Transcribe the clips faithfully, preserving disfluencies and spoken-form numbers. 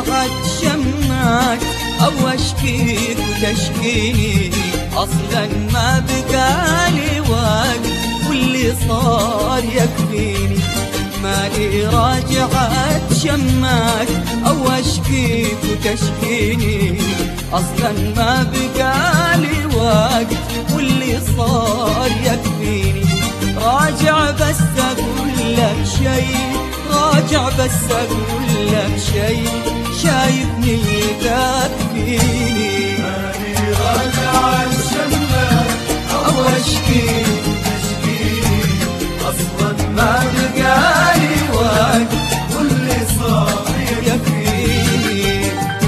اتشمك او اشكيك وتشكيني، اصلا ما بقالي وقت واللي صار يكفيني. مالي راجع اتشمك او اشكيك وتشكيني، اصلا ما بقالي وقت واللي صار يكفيني. راجع بس اقول لك شي، راجع بس اقول لك شي، شايف نيتك فيني. مالي راجع اتشمك او اشكيك وتشكيني، اصلا ما بقالي وقت واللي صار يكفيني.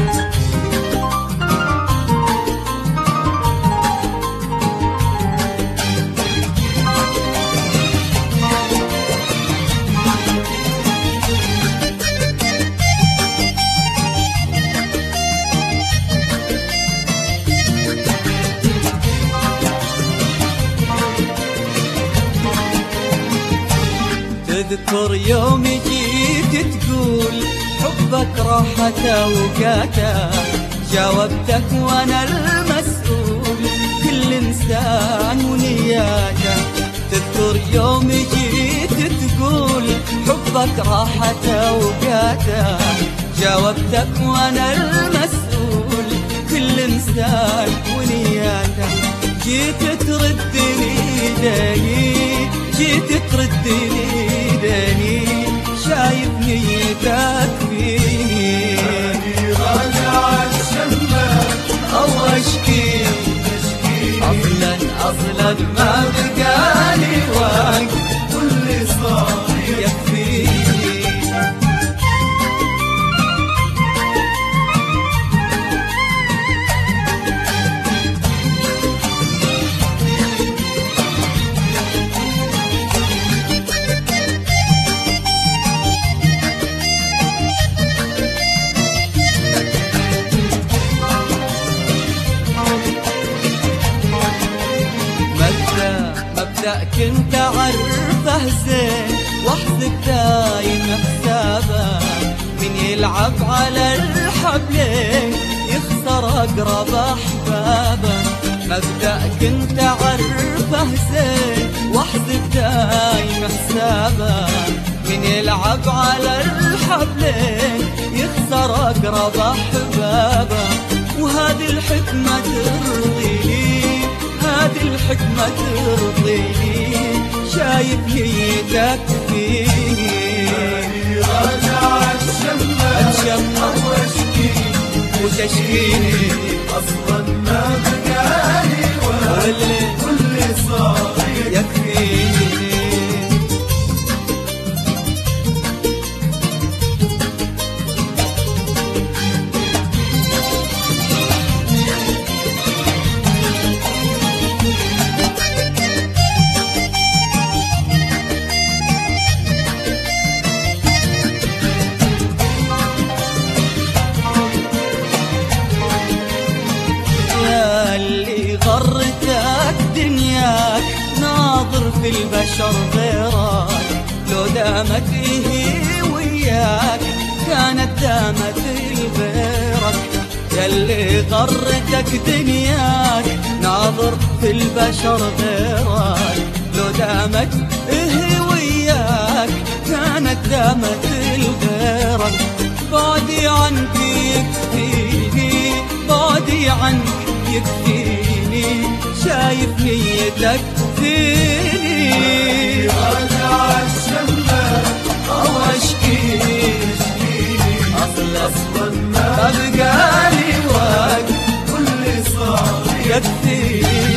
تذكر يوم جيت تقول حبك راحة اوقاته، جاوبتك وانا المسؤول كل انسان ونياته. تذكر يوم جيت تقول حبك راحة اوقاته، جاوبتك وانا المسؤول كل انسان ونياته. جيت تردني دني، جيت تردني دني، شايف نيتك فيني. مالي راجع اتشمك او اشكي اصلا اصلا ما بقالي وقت واللي صار يكفيني. مبدأ كنت أعرفه زين واحسب دايم حسابه، من يلعب على الحبلين يخسر أقرب أحبابه. مبدأ كنت أعرفه زين واحسب دايم حسابه، من يلعب على الحبلين يخسر أقرب أحبابه. وهذه الحكمة ترضيني، هذه الحكمة ترضيني، شايف نيتك فيني. مالي راجع اتشمك او اشكيك وتشكيني، اصلا ما بقالي وقت واللي صار يكفيني. اللي غرتك دنياك ناظر في البشر غيرك، لو دامت هي وياك كانت دامت لغيرك. ياللي غرتك دنياك ناظر في البشر غيرك، لو دامت هي وياك كانت دامت لغيرك. بعدي عنك يكفيني، بعدي عنك يكفيني، شايف نيتك فيني. راجع اتشمك او اشكي اصلا ما بقالي وقت واللي صار يكفيني.